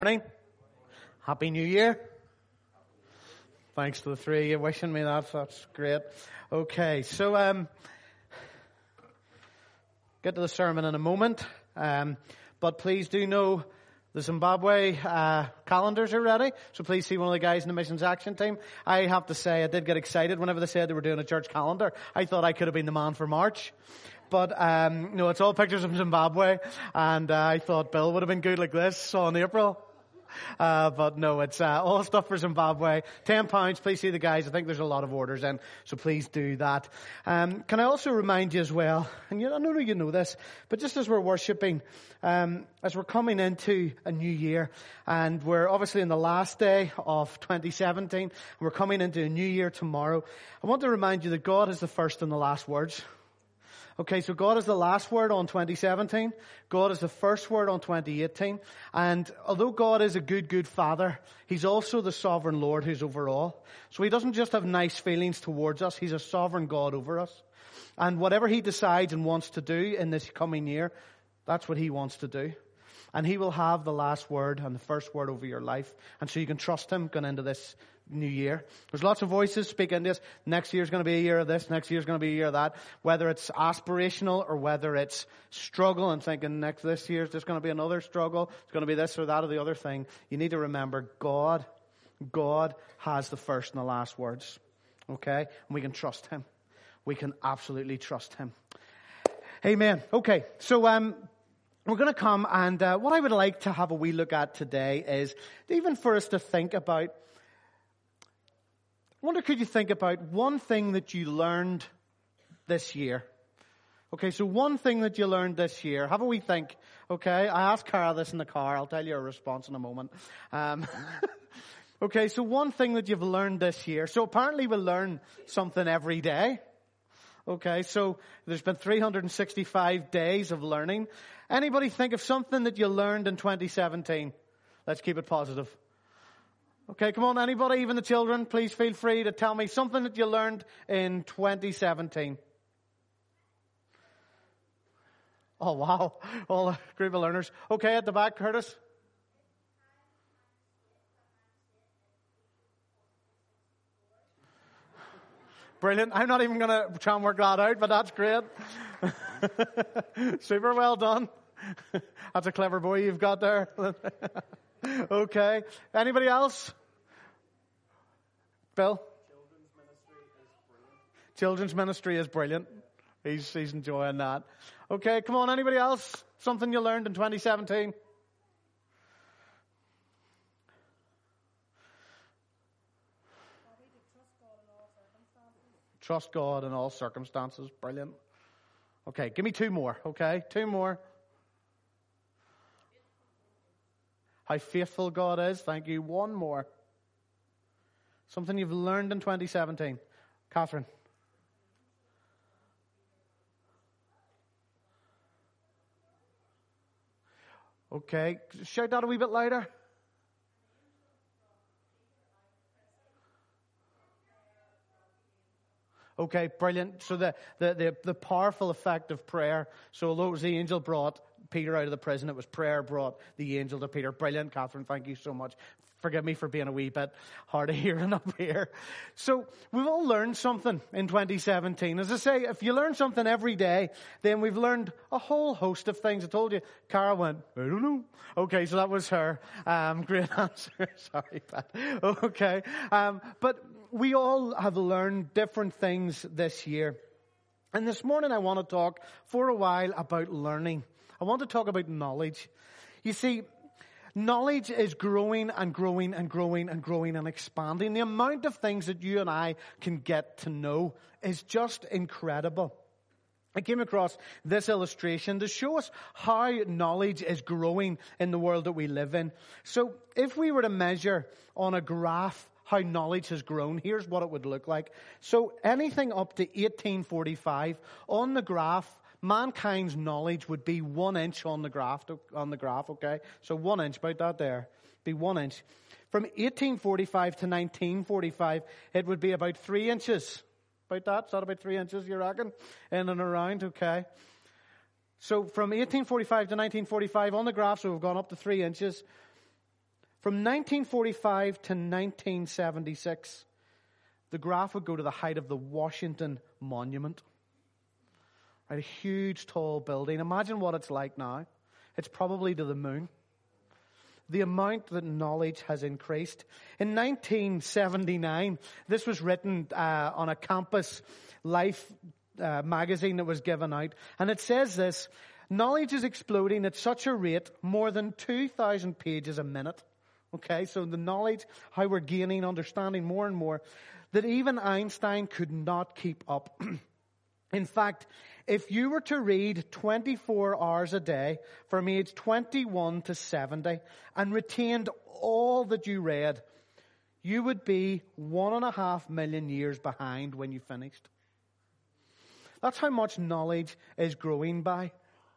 Morning. Happy New Year. Thanks to the three of you wishing me that. That's great. Okay, so get to the sermon in a moment. But please do know the Zimbabwe calendars are ready. So please see one of the guys in the missions action team. I have to say I did get excited whenever they said they were doing a church calendar. I thought I could have been the man for March. But, no, it's all pictures of Zimbabwe. And I thought Bill would have been good like this on April. But no, it's all stuff for Zimbabwe. £10. Please see the guys. I think there's a lot of orders in, so please do that. Can I also remind you as well, and I know you know this, but just as we're worshipping, as we're coming into a new year, and we're obviously in the last day of 2017, and we're coming into a new year tomorrow, I want to remind you that God is the first and the last words. Okay, so God is the last word on 2017. God is the first word on 2018. And although God is a good Father, He's also the sovereign Lord who's over all. So He doesn't just have nice feelings towards us. He's a sovereign God over us. And whatever He decides and wants to do in this coming year, that's what He wants to do. And He will have the last word and the first word over your life. And so you can trust Him going into this new year. There's lots of voices speaking this. Next year's going to be a year of this. Next year's going to be a year of that. Whether it's aspirational or whether it's struggle and thinking this year's just going to be another struggle. It's going to be this or that or the other thing. You need to remember God has the first and the last words. Okay? And we can trust Him. We can absolutely trust Him. Amen. Okay. So, we're going to come and what I would like to have a wee look at today is even for us to think about. I wonder, could you think about one thing that you learned this year? Okay, so one thing that you learned this year. Have a wee think. Okay, I asked Cara this in the car. I'll tell you a response in a moment. Okay, so one thing that you've learned this year. So apparently we learn something every day. Okay, so there's been 365 days of learning. Anybody think of something that you learned in 2017? Let's keep it positive. Okay, come on, anybody, even the children, please feel free to tell me something that you learned in 2017. Oh, wow. All a group of learners. Okay, at the back, Curtis. Brilliant. I'm not even going to try and work that out, but that's great. Super well done. That's a clever boy you've got there. Okay. Anybody else? Bill? Children's ministry is brilliant. He's enjoying that. Okay, come on, anybody else? Something you learned in 2017? Trust God in all circumstances. Brilliant. Okay, give me two more, okay? Two more. How faithful God is. Thank you. One more. Something you've learned in 2017. Catherine. Okay, shout that a wee bit louder. Okay, brilliant. So the powerful effect of prayer. So although it was the angel brought Peter out of the prison, it was prayer brought the angel to Peter. Brilliant, Catherine. Thank you so much. Forgive me for being a wee bit hard of hearing up here. So we've all learned something in 2017. As I say, if you learn something every day, then we've learned a whole host of things. I told you, Cara went, I don't know. Okay, so that was her. Great answer. Sorry, Pat. Okay. But we all have learned different things this year. And this morning I want to talk for a while about learning. I want to talk about knowledge. You see, knowledge is growing and growing and growing and growing and expanding. The amount of things that you and I can get to know is just incredible. I came across this illustration to show us how knowledge is growing in the world that we live in. So if we were to measure on a graph how knowledge has grown, here's what it would look like. So anything up to 1845 on the graph, mankind's knowledge would be 1 inch on the graph, okay? So 1 inch, about that there, be 1 inch. From 1845 to 1945, it would be about 3 inches. About that? Is that about 3 inches, you reckon? In and around, okay. So from 1845 to 1945 on the graph, so we've gone up to 3 inches. From 1945 to 1976, the graph would go to the height of the Washington Monument. Right, a huge, tall building. Imagine what it's like now. It's probably to the moon. The amount that knowledge has increased. In 1979, this was written on a campus life magazine that was given out. And it says this: knowledge is exploding at such a rate, more than 2,000 pages a minute. Okay, so the knowledge, how we're gaining, understanding more and more, that even Einstein could not keep up. In fact, if you were to read 24 hours a day from age 21 to 70 and retained all that you read, you would be 1.5 million years behind when you finished. That's how much knowledge is growing by.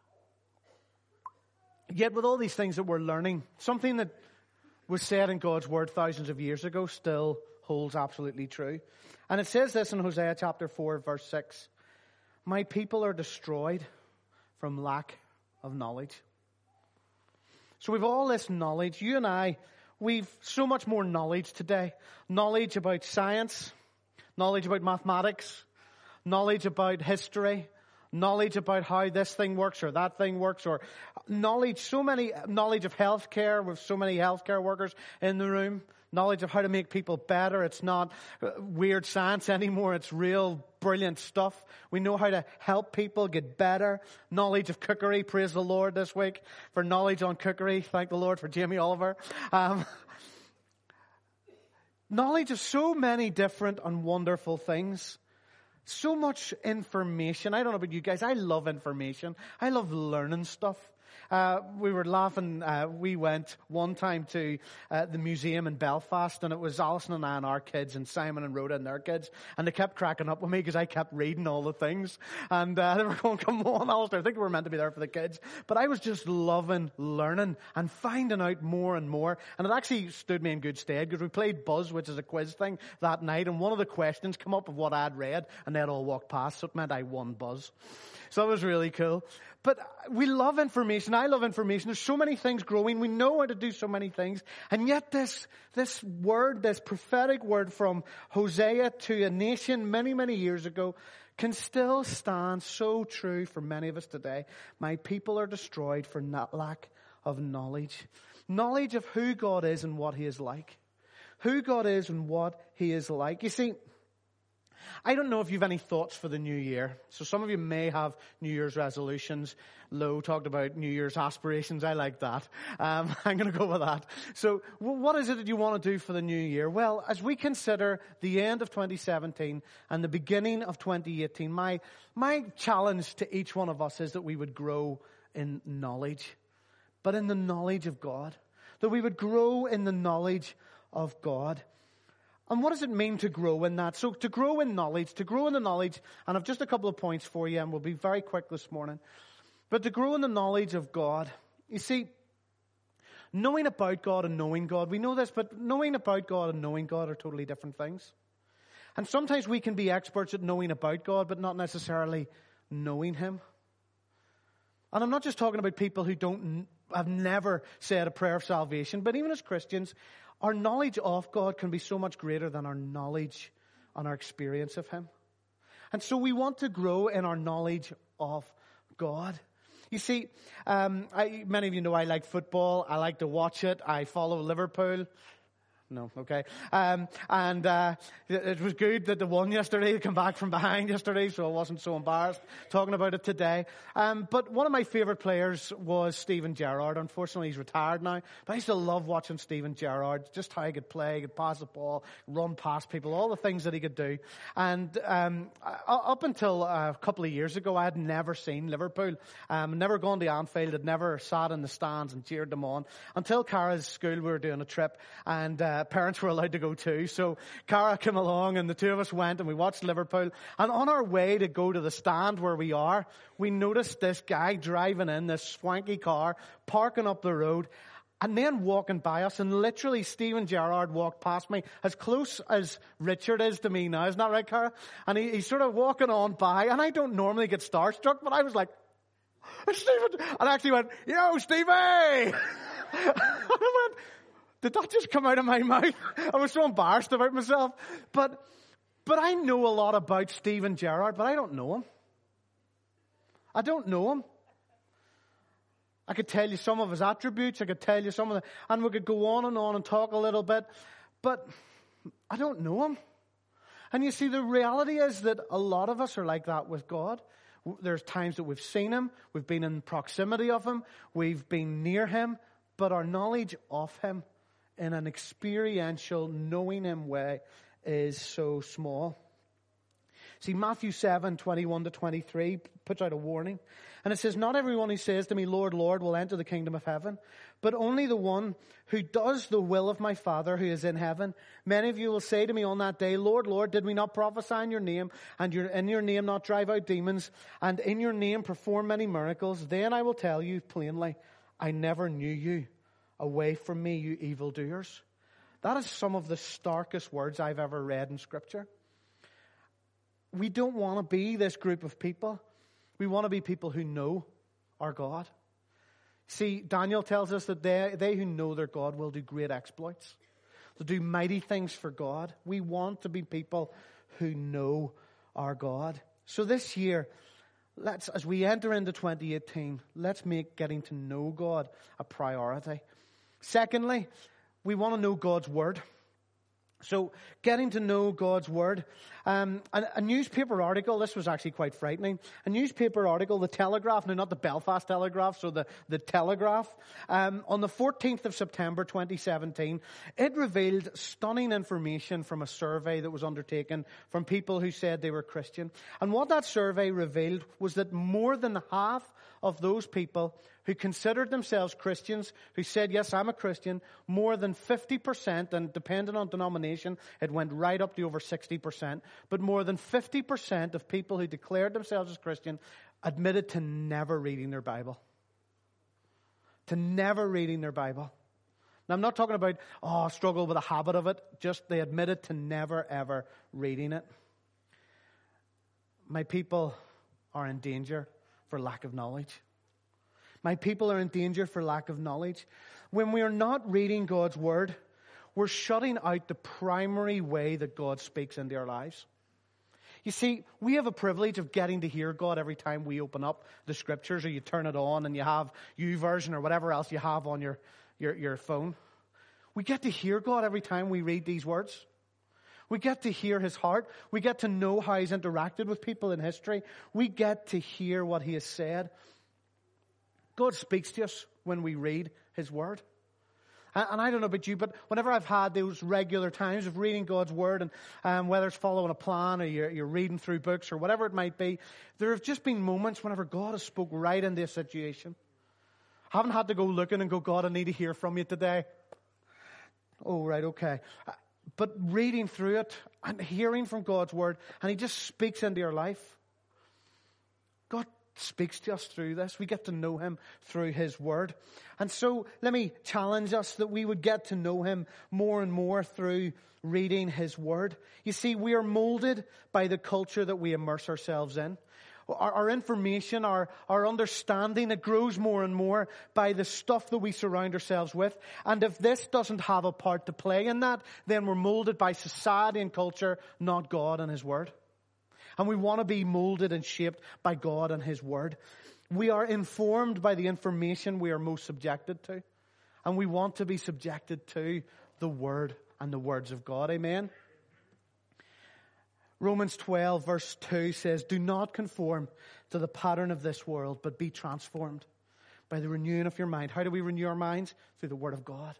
Yet with all these things that we're learning, something that was said in God's Word thousands of years ago still holds absolutely true. And it says this in Hosea chapter 4, verse 6. My people are destroyed from lack of knowledge. So we've all this knowledge. You and I, we've so much more knowledge today. Knowledge about science, knowledge about mathematics, knowledge about history, knowledge about how this thing works or that thing works, or knowledge of healthcare with so many healthcare workers in the room. Knowledge of how to make people better. It's not weird science anymore. It's real brilliant stuff. We know how to help people get better. Knowledge of cookery. Praise the Lord this week for knowledge on cookery. Thank the Lord for Jamie Oliver. Knowledge of so many different and wonderful things. So much information. I don't know about you guys. I love information. I love learning stuff. We were laughing. We went one time to the museum in Belfast, and it was Alison and I and our kids, and Simon and Rhoda and their kids, and they kept cracking up with me because I kept reading all the things, and they were going, "Come on, Alistair, I think we were meant to be there for the kids." But I was just loving learning and finding out more and more, and it actually stood me in good stead because we played Buzz, which is a quiz thing, that night, and one of the questions come up of what I'd read, and they'd all walked past, so it meant I won Buzz. So that was really cool. But we love information. I love information. There's so many things growing. We know how to do so many things. And yet this word, this prophetic word from Hosea to a nation many, many years ago can still stand so true for many of us today. My people are destroyed for lack of knowledge. Knowledge of who God is and what He is like. Who God is and what He is like. You see, I don't know if you have any thoughts for the new year. So some of you may have New Year's resolutions. Lo talked about New Year's aspirations. I like that. I'm going to go with that. So what is it that you want to do for the new year? Well, as we consider the end of 2017 and the beginning of 2018, my challenge to each one of us is that we would grow in knowledge, but in the knowledge of God. That we would grow in the knowledge of God. And what does it mean to grow in that? So to grow in knowledge, to grow in the knowledge, and I've just a couple of points for you, and we'll be very quick this morning. But to grow in the knowledge of God, you see, knowing about God and knowing God, we know this, but knowing about God and knowing God are totally different things. And sometimes we can be experts at knowing about God, but not necessarily knowing Him. And I'm not just talking about people who have never said a prayer of salvation, but even as Christians, our knowledge of God can be so much greater than our knowledge and our experience of Him. And so we want to grow in our knowledge of God. You see, many of you know I like football. I like to watch it. I follow Liverpool. No, okay. It was good that they won yesterday. They came back from behind yesterday, so I wasn't so embarrassed talking about it today. But one of my favourite players was Steven Gerrard. Unfortunately, he's retired now. But I used to love watching Steven Gerrard, just how he could play, he could pass the ball, run past people, all the things that he could do. And up until a couple of years ago, I had never seen Liverpool. Never gone to Anfield, had never sat in the stands and cheered them on. Until Cara's school, we were doing a trip, and parents were allowed to go too. So Cara came along and the two of us went and we watched Liverpool. And on our way to go to the stand where we are, we noticed this guy driving in this swanky car, parking up the road, and then walking by us. And literally Steven Gerrard walked past me as close as Richard is to me now. Isn't that right, Cara? And he's sort of walking on by. And I don't normally get starstruck, but I was like, Stephen! And I actually went, "Yo, Stevie!" And I went, Did that just come out of my mouth? I was so embarrassed about myself. But I know a lot about Steven Gerrard, but I don't know him. I don't know him. I could tell you some of his attributes. I could tell you some of and we could go on and talk a little bit. But I don't know him. And you see, the reality is that a lot of us are like that with God. There's times that we've seen him, we've been in proximity of him, we've been near him, but our knowledge of him in an experiential, knowing him way is so small. See, Matthew 7:21-23 puts out a warning. And it says, not everyone who says to me, Lord, Lord, will enter the kingdom of heaven, but only the one who does the will of my Father who is in heaven. Many of you will say to me on that day, Lord, Lord, did we not prophesy in your name, and in your name not drive out demons, and in your name perform many miracles? Then I will tell you plainly, I never knew you. Away from me, you evildoers. That is some of the starkest words I've ever read in Scripture. We don't want to be this group of people. We want to be people who know our God. See, Daniel tells us that they who know their God will do great exploits. They'll do mighty things for God. We want to be people who know our God. So this year, as we enter into 2018, let's make getting to know God a priority. Secondly, we want to know God's Word. So, getting to know God's Word. A newspaper article, this was actually quite frightening. A newspaper article, The Telegraph, now not the Belfast Telegraph, so the Telegraph, on the 14th of September 2017, it revealed stunning information from a survey that was undertaken from people who said they were Christian. And what that survey revealed was that more than half of those people who considered themselves Christians, who said, yes, I'm a Christian, more than 50%, and depending on denomination, it went right up to over 60%, but more than 50% of people who declared themselves as Christian admitted to never reading their Bible. To never reading their Bible. Now, I'm not talking about, struggle with a habit of it, just they admitted to never, ever reading it. My people are in danger for lack of knowledge. My people are in danger for lack of knowledge. When we are not reading God's Word, we're shutting out the primary way that God speaks into our lives. You see, we have a privilege of getting to hear God every time we open up the Scriptures, or you turn it on and you have YouVersion or whatever else you have on your phone. We get to hear God every time we read these words. We get to hear His heart. We get to know how He's interacted with people in history. We get to hear what He has said. God speaks to us when we read His Word. And I don't know about you, but whenever I've had those regular times of reading God's Word, and whether it's following a plan or you're reading through books or whatever it might be, there have just been moments whenever God has spoke right into a situation. I haven't had to go looking and go, God, I need to hear from you today. Oh, right, okay. But reading through it and hearing from God's Word, and He just speaks into your life. God speaks to us through this. We get to know Him through His Word. And so let me challenge us that we would get to know Him more and more through reading His Word. You see, we are molded by the culture that we immerse ourselves in. Our information, our understanding, it grows more and more by the stuff that we surround ourselves with. And if this doesn't have a part to play in that, then we're molded by society and culture, not God and His Word. And we want to be molded and shaped by God and His Word. We are informed by the information we are most subjected to. And we want to be subjected to the Word and the words of God. Amen? Romans 12 verse 2 says, do not conform to the pattern of this world, but be transformed by the renewing of your mind. How do we renew our minds? Through the Word of God.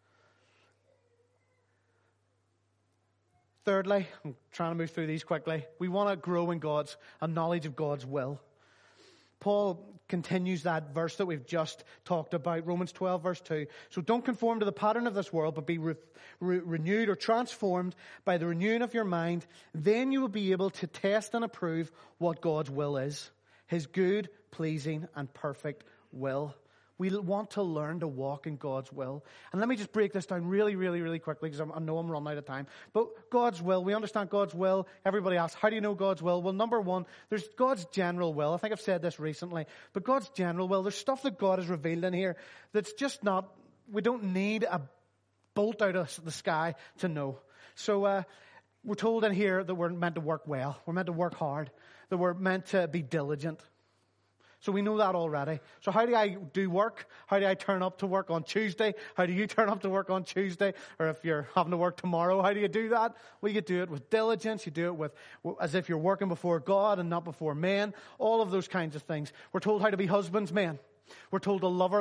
Thirdly, I'm trying to move through these quickly. We want to grow in a knowledge of God's will. Paul continues that verse that we've just talked about, Romans 12 verse 2. So don't conform to the pattern of this world, but be renewed or transformed by the renewing of your mind. Then you will be able to test and approve what God's will is, His good, pleasing, and perfect will. We want to learn to walk in God's will. And let me just break this down really, really, really quickly, because I know I'm running out of time. But God's will, we understand God's will. Everybody asks, how do you know God's will? Well, number one, there's God's general will. I think I've said this recently. But God's general will, there's stuff that God has revealed in here that's just not, we don't need a bolt out of the sky to know. So we're told in here that we're meant to work well. We're meant to work hard. That we're meant to be diligent. So we know that already. So how do I do work? How do I turn up to work on Tuesday? How do you turn up to work on Tuesday? Or if you're having to work tomorrow, how do you do that? Well, you do it with diligence. You do it with as if you're working before God and not before men. All of those kinds of things. We're told how to be husbands, men. We're told to love our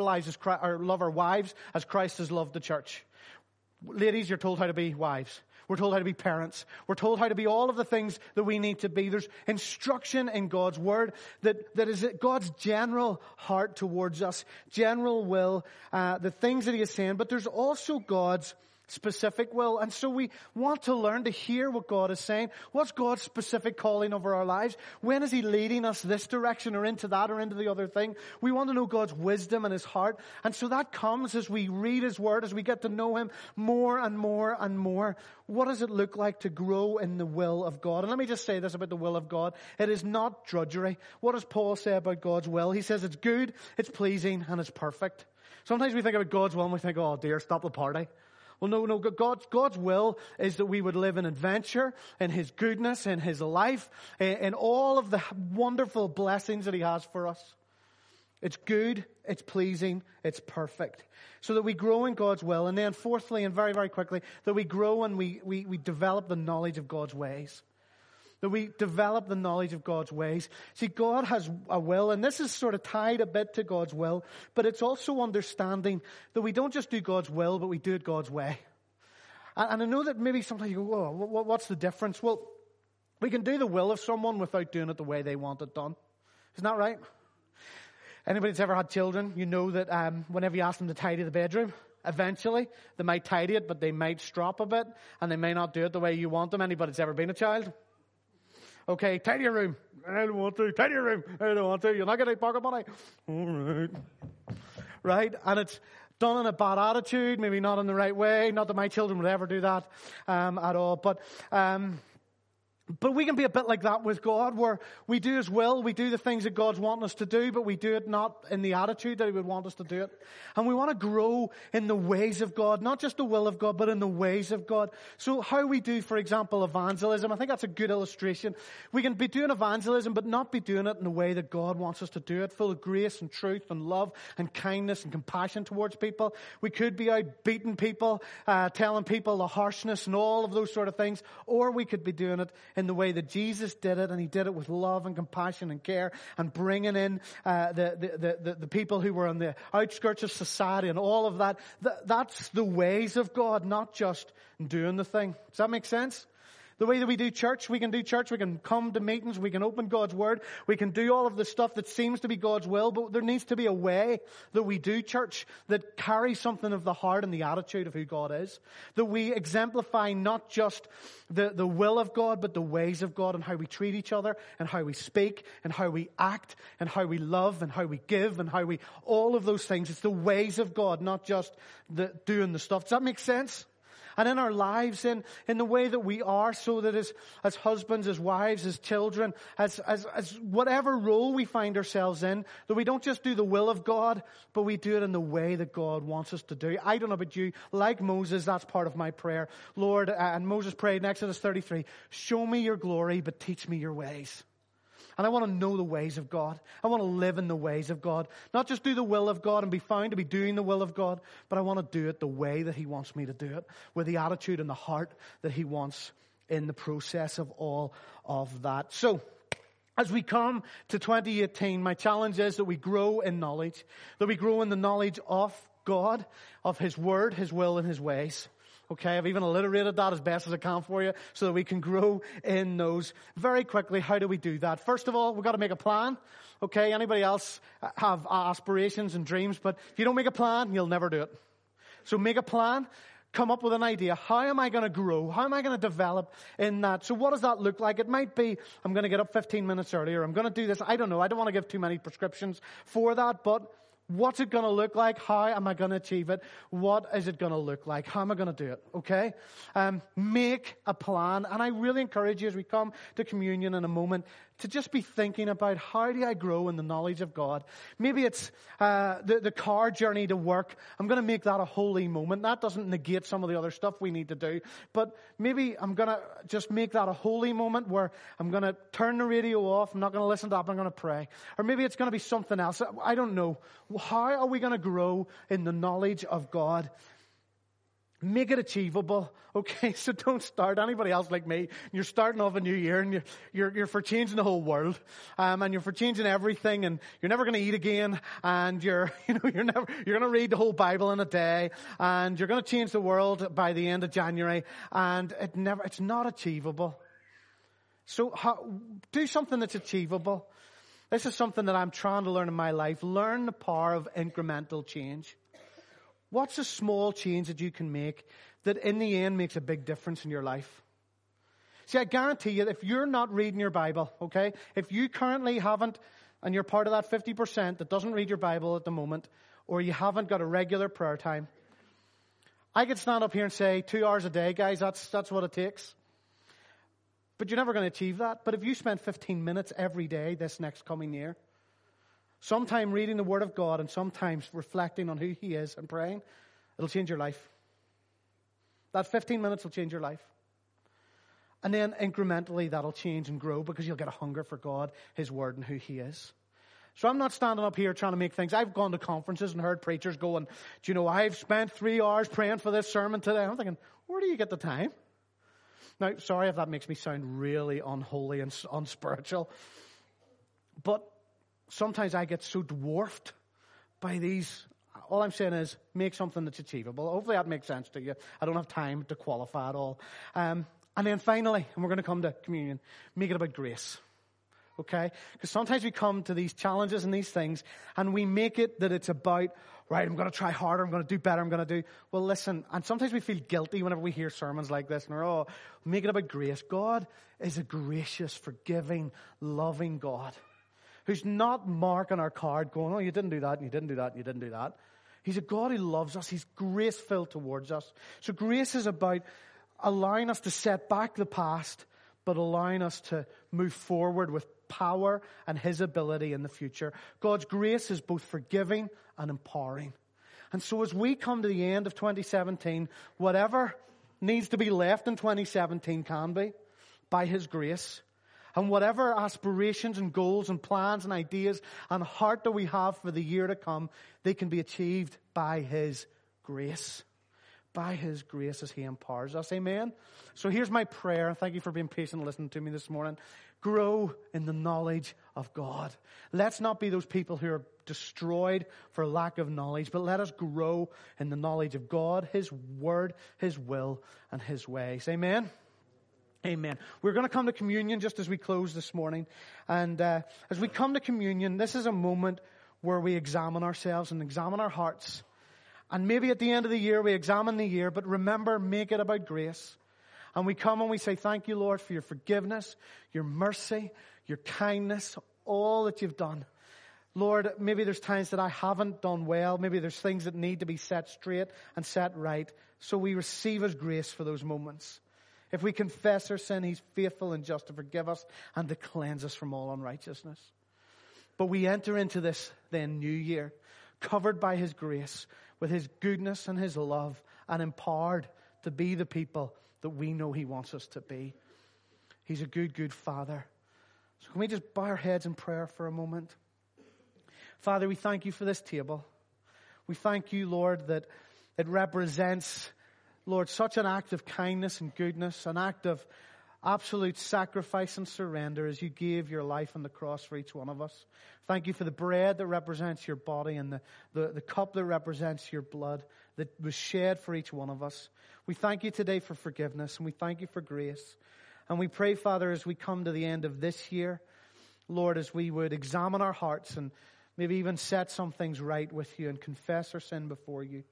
wives as Christ has loved the church. Ladies, you're told how to be wives. We're told how to be parents. We're told how to be all of the things that we need to be. There's instruction in God's Word that is God's general heart towards us, general will, the things that He is saying, but there's also God's specific will. And so we want to learn to hear what God is saying. What's God's specific calling over our lives? When is He leading us this direction or into that or into the other thing? We want to know God's wisdom and His heart. And so that comes as we read His Word, as we get to know Him more and more and more. What does it look like to grow in the will of God? And let me just say this about the will of God. It is not drudgery. What does Paul say about God's will? He says it's good, it's pleasing, and it's perfect. Sometimes we think about God's will and we think, oh dear, stop the party. Well, no. God's will is that we would live in adventure, in His goodness, in His life, in all of the wonderful blessings that He has for us. It's good, it's pleasing, it's perfect. So that we grow in God's will. And then fourthly, and very, very quickly, that we grow and we develop the knowledge of God's ways. That we develop the knowledge of God's ways. See, God has a will, and this is sort of tied a bit to God's will, but it's also understanding that we don't just do God's will, but we do it God's way. And I know that maybe sometimes you go, whoa, what's the difference? Well, we can do the will of someone without doing it the way they want it done. Isn't that right? Anybody that's ever had children, you know that whenever you ask them to tidy the bedroom, eventually they might tidy it, but they might strop a bit, and they may not do it the way you want them. Anybody that's ever been a child? Okay, tidy your room. I don't want to. Tidy your room. I don't want to. You're not getting pocket money. All right. Right? And it's done in a bad attitude, maybe not in the right way. Not that my children would ever do that at all. But we can be a bit like that with God, where we do His will, we do the things that God's wanting us to do, but we do it not in the attitude that He would want us to do it. And we want to grow in the ways of God, not just the will of God, but in the ways of God. So how we do, for example, evangelism, I think that's a good illustration. We can be doing evangelism, but not be doing it in the way that God wants us to do it, full of grace and truth and love and kindness and compassion towards people. We could be out beating people, telling people the harshness and all of those sort of things, or we could be doing it in the way that Jesus did it, and He did it with love and compassion and care, and bringing in the people who were on the outskirts of society and all of that. That's the ways of God, not just doing the thing. Does that make sense? The way that we do church, we can come to meetings, we can open God's Word, we can do all of the stuff that seems to be God's will, but there needs to be a way that we do church that carries something of the heart and the attitude of who God is. That we exemplify not just the will of God, but the ways of God, and how we treat each other, and how we speak, and how we act, and how we love, and how we give, and how we, all of those things. It's the ways of God, not just doing the stuff. Does that make sense? And in our lives, in the way that we are, so that as husbands, as wives, as children, as whatever role we find ourselves in, that we don't just do the will of God, but we do it in the way that God wants us to do. I don't know about you, like Moses, that's part of my prayer. Lord, and Moses prayed in Exodus 33, show me your glory, but teach me your ways. And I want to know the ways of God. I want to live in the ways of God. Not just do the will of God and be found to be doing the will of God, but I want to do it the way that He wants me to do it, with the attitude and the heart that He wants in the process of all of that. So, as we come to 2018, my challenge is that we grow in knowledge, that we grow in the knowledge of God, of His Word, His will, and His ways. Okay, I've even alliterated that as best as I can for you so that we can grow in those. Very quickly, how do we do that? First of all, we've got to make a plan. Okay, anybody else have aspirations and dreams? But if you don't make a plan, you'll never do it. So make a plan. Come up with an idea. How am I going to grow? How am I going to develop in that? So what does that look like? It might be, I'm going to get up 15 minutes earlier. I'm going to do this. I don't know. I don't want to give too many prescriptions for that. But What's it going to look like? How am I going to achieve it? What is it going to look like? How am I going to do it? Okay? Make a plan. And I really encourage you as we come to communion in a moment to just be thinking about how do I grow in the knowledge of God? Maybe it's the car journey to work. I'm going to make that a holy moment. That doesn't negate some of the other stuff we need to do. But maybe I'm going to just make that a holy moment where I'm going to turn the radio off. I'm not going to listen to that. I'm going to pray. Or maybe it's going to be something else. I don't know. How are we going to grow in the knowledge of God? Make it achievable. Okay, so don't start anybody else like me. You're starting off a new year and you're for changing the whole world. And you're for changing everything and you're never going to eat again and you're going to read the whole Bible in a day and you're going to change the world by the end of January and it's not achievable. So do something that's achievable. This is something that I'm trying to learn in my life. Learn the power of incremental change. What's a small change that you can make that in the end makes a big difference in your life? See, I guarantee you, if you're not reading your Bible, okay, if you currently haven't, and you're part of that 50% that doesn't read your Bible at the moment, or you haven't got a regular prayer time, I could stand up here and say 2 hours a day, guys, that's what it takes. But you're never going to achieve that. But if you spend 15 minutes every day this next coming year, sometime reading the Word of God and sometimes reflecting on who He is and praying, it'll change your life. That 15 minutes will change your life. And then incrementally that'll change and grow because you'll get a hunger for God, His Word and who He is. So I'm not standing up here trying to make things. I've gone to conferences and heard preachers going, I've spent 3 hours praying for this sermon today. I'm thinking, where do you get the time? Now, sorry if that makes me sound really unholy and unspiritual. But sometimes I get so dwarfed by these. All I'm saying is make something that's achievable. Hopefully that makes sense to you. I don't have time to qualify it all. And then finally, and we're going to come to communion, make it about grace. Okay? Because sometimes we come to these challenges and these things and we make it that it's about, right, I'm going to try harder, I'm going to do better, I'm going to do. Well, listen, and sometimes we feel guilty whenever we hear sermons like this and we're, make it about grace. God is a gracious, forgiving, loving God who's not marking our card going, you didn't do that, and you didn't do that, and you didn't do that. He's a God who loves us. He's grace-filled towards us. So grace is about allowing us to set back the past, but allowing us to move forward with power and His ability in the future. God's grace is both forgiving and empowering. And so as we come to the end of 2017, whatever needs to be left in 2017 can be by His grace. And whatever aspirations and goals and plans and ideas and heart that we have for the year to come, they can be achieved by His grace. By His grace as He empowers us. Amen? So here's my prayer. Thank you for being patient and listening to me this morning. Grow in the knowledge of God. Let's not be those people who are destroyed for lack of knowledge, but let us grow in the knowledge of God, His Word, His will, and His ways. Amen? Amen. We're going to come to communion just as we close this morning. And as we come to communion, this is a moment where we examine ourselves and examine our hearts. And maybe at the end of the year, we examine the year, but remember, make it about grace. And we come and we say, thank you, Lord, for your forgiveness, your mercy, your kindness, all that you've done. Lord, maybe there's times that I haven't done well. Maybe there's things that need to be set straight and set right. So we receive His grace for those moments. If we confess our sin, He's faithful and just to forgive us and to cleanse us from all unrighteousness. But we enter into this then new year, covered by His grace, with His goodness and His love, and empowered to be the people that we know He wants us to be. He's a good, good Father. So can we just bow our heads in prayer for a moment? Father, we thank You for this table. We thank You, Lord, that it represents, Lord, such an act of kindness and goodness, an act of absolute sacrifice and surrender as You gave Your life on the cross for each one of us. Thank You for the bread that represents Your body and the cup that represents Your blood that was shed for each one of us. We thank You today for forgiveness and we thank You for grace. And we pray, Father, as we come to the end of this year, Lord, as we would examine our hearts and maybe even set some things right with You and confess our sin before You.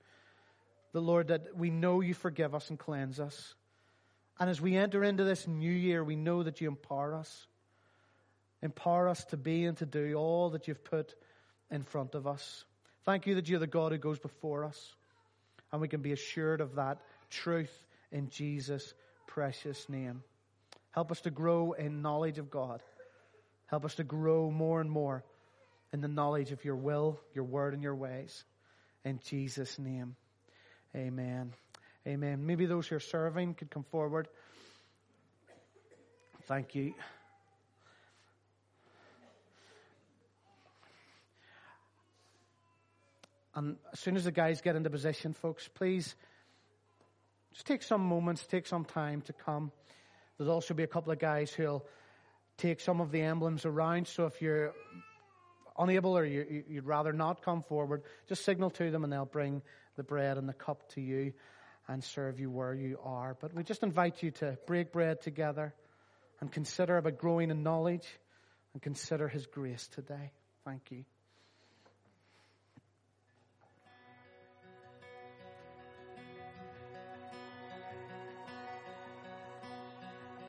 The Lord, that we know You forgive us and cleanse us. And as we enter into this new year, we know that You empower us. Empower us to be and to do all that You've put in front of us. Thank you that you're the God who goes before us. And we can be assured of that truth in Jesus' precious name. Help us to grow in knowledge of God. Help us to grow more and more in the knowledge of your will, your word, and your ways. In Jesus' name, amen. Amen. Maybe those who are serving could come forward. Thank you. And as soon as the guys get into position, folks, please just take some moments, take some time to come. There'll also be a couple of guys who'll take some of the emblems around. So if you're unable or you'd rather not come forward, just signal to them and they'll bring the bread and the cup to you and serve you where you are. But we just invite you to break bread together and consider about growing in knowledge and consider His grace today. Thank you.